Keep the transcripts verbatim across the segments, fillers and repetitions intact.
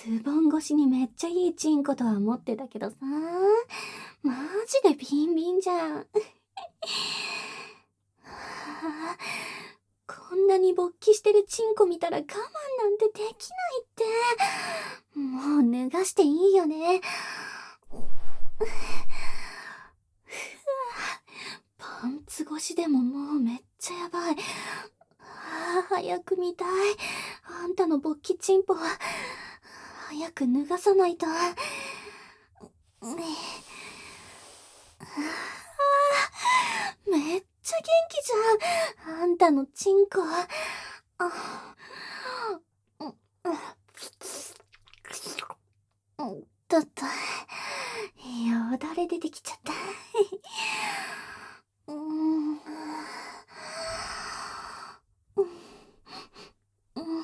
ズボン越しにめっちゃいいチンコとは思ってたけどさ、マジでビンビンじゃん。こんなに勃起してるチンコ見たら我慢なんてできないって。もう脱がしていいよね。パンツ越しでももうめっちゃやばい。あー早く見たい。あんたの勃起チンポは早く脱がさないと。あーめっちゃ元気じゃん。あんたのチンコ。あだったよだれ出てきちゃった。うーんうーんめっ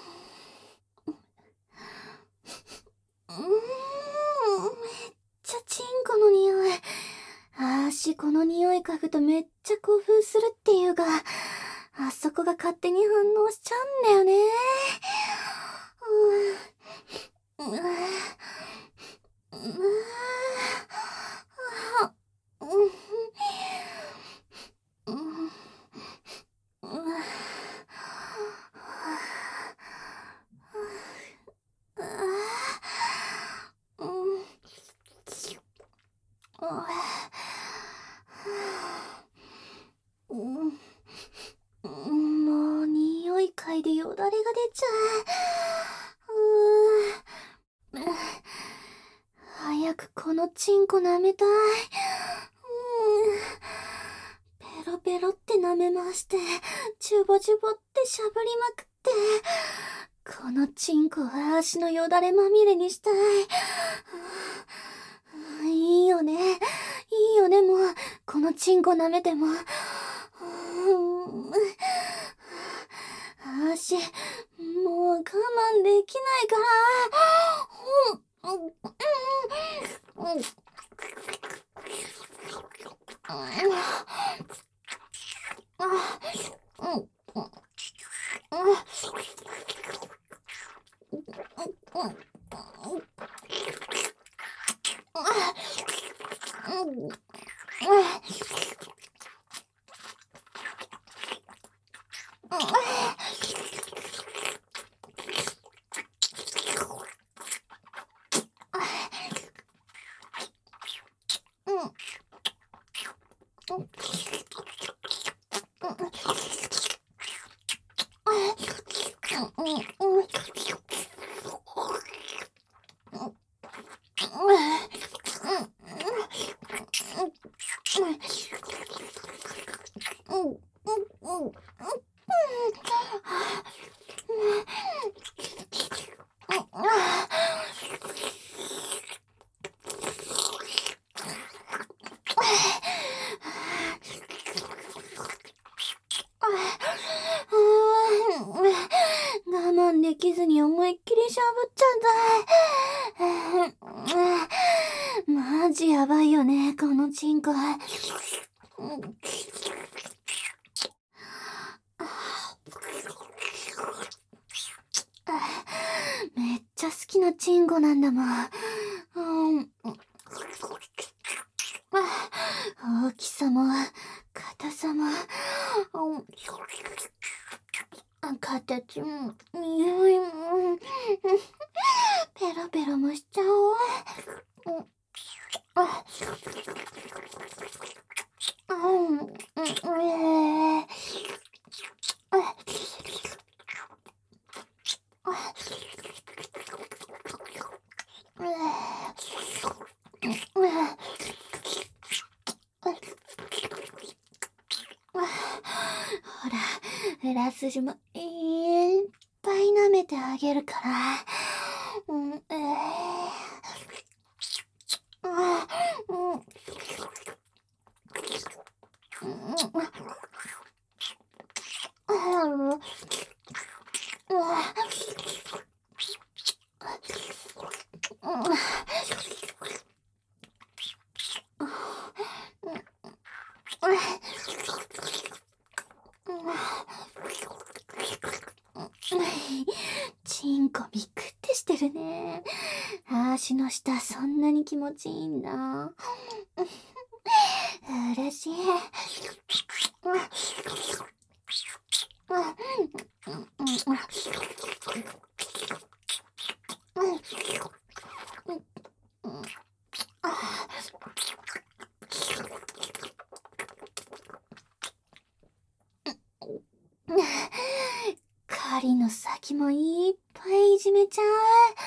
ちゃチンコの匂い。あーしこの匂い嗅ぐとめっちゃ興奮するっていうか、あそこが勝手に反応しちゃうんだよね。うーんうーんうーんもう匂い嗅いでよだれが出ちゃう。うー早くこのチンコ舐めたい。ペロペロって舐め回して、チュボチュボってしゃぶりまくって、このチンコは足のよだれまみれにしたい。いいよね。いいよね、もう。このチンコ舐めても。足、もう我慢できないから。我慢できずに思いっきりしゃぶっちゃった。マジやばいよね、このチンコ。めっちゃ好きなチンコなんだもん。うん、大きさも硬さも、うん、形も匂いもペロペロもしちゃおう。うんうんえほら、裏筋もいっぱい舐めてあげるから。うん、えー、うん、チンコビクってしてってるね。足の下そんなに気持ちいいんだ。嬉しい。狩りの先もいっぱいいじめちゃう。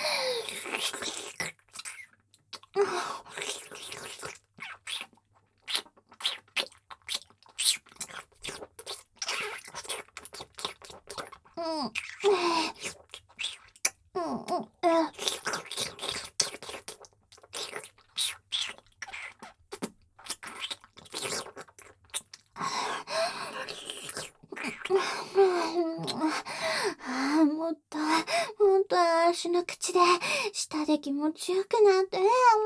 ああ、もっと、もっと足の口で、舌で気持ちよくなって。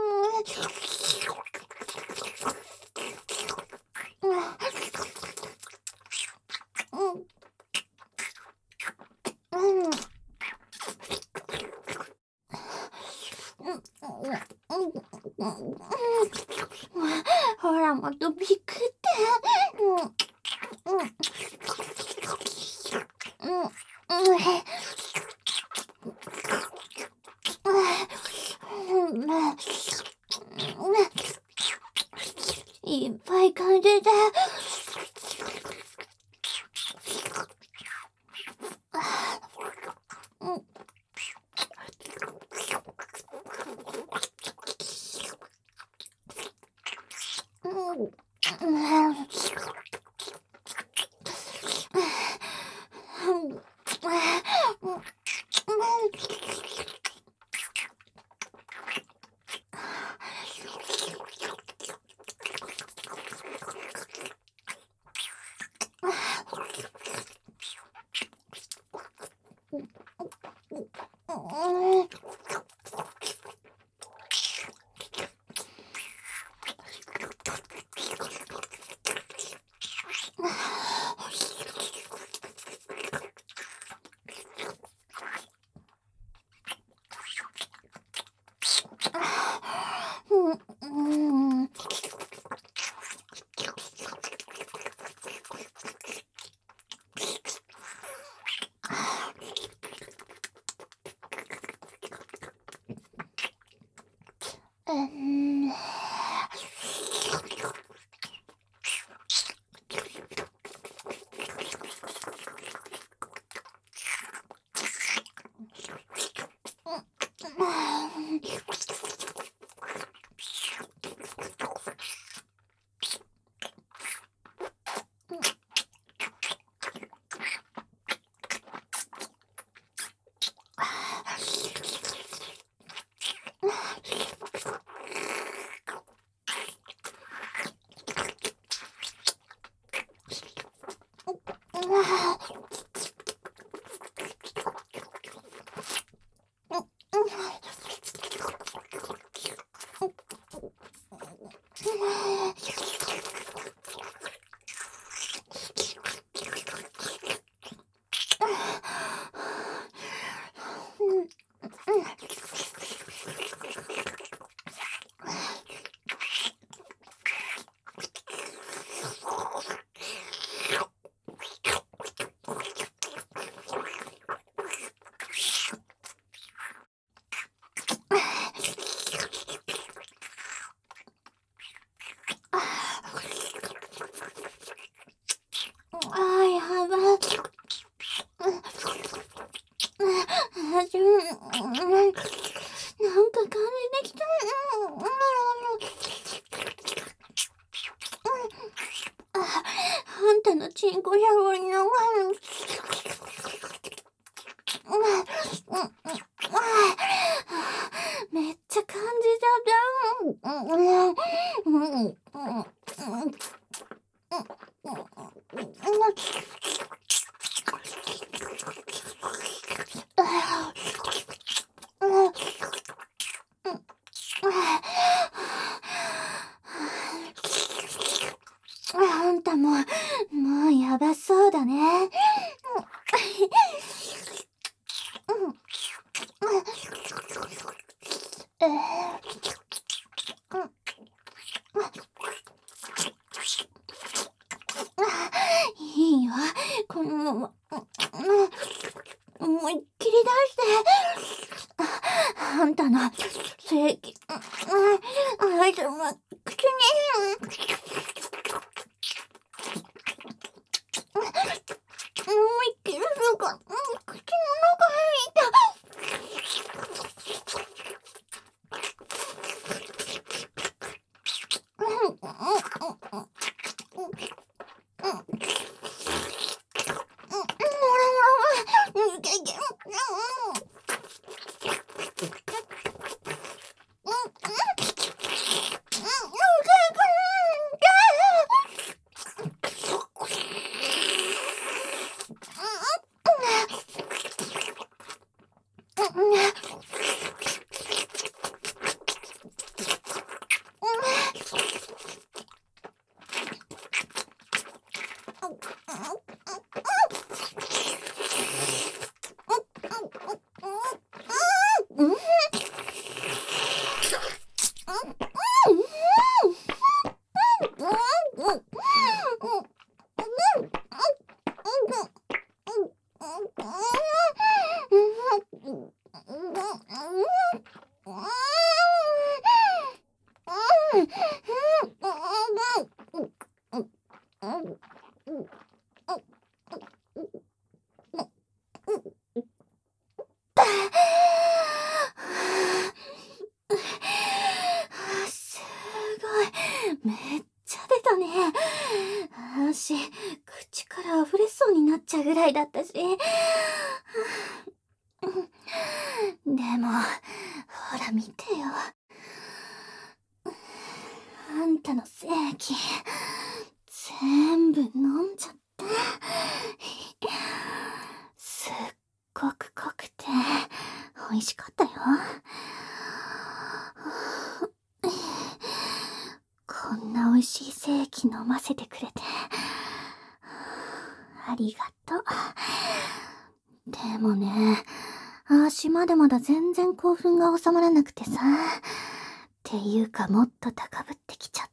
ほら、もっとびっくって。いっぱい感じて。なんか感じてきた。あんたのチンコしゃぶりのめっちゃ感じちゃったあんたも、もうやばそうだね。 えーいいよ。このまま、思いっきり出して。あんたの正義、あいつも口に。思いっきりするから、口の中へいた。すごい。めっちゃ出たね。足、口から溢れそうになっちゃうぐらいだったし。でも、ほら見てよ。あんたの精液、全部飲んじゃった。すっごく濃くて、美味しかったよ。こんな美味しい精液飲ませてくれて、ありがとう。でもね、あーしまだまだ全然興奮が収まらなくてさ。っていうかもっと高ぶってきちゃって。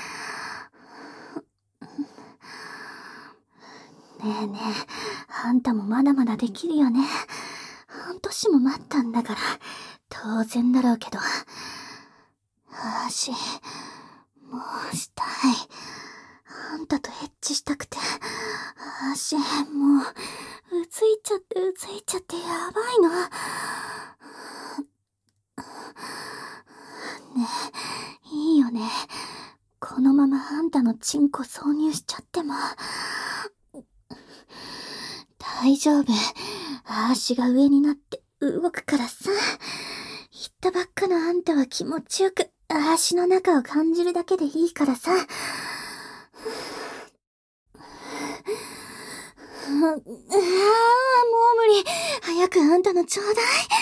ねえねえ、あんたもまだまだできるよね。半年も待ったんだから、当然だろうけど。あーし、もうしたい。あんたとエッチしたくて。あーし、もう、うついちゃってうついちゃってやばいの。ねえ、いいよね。このままあんたのチンコ挿入しちゃっても。大丈夫。足が上になって動くからさ。言ったばっかのあんたは気持ちよく足の中を感じるだけでいいからさ。うわあ、もう無理。早くあんたのちょうだい。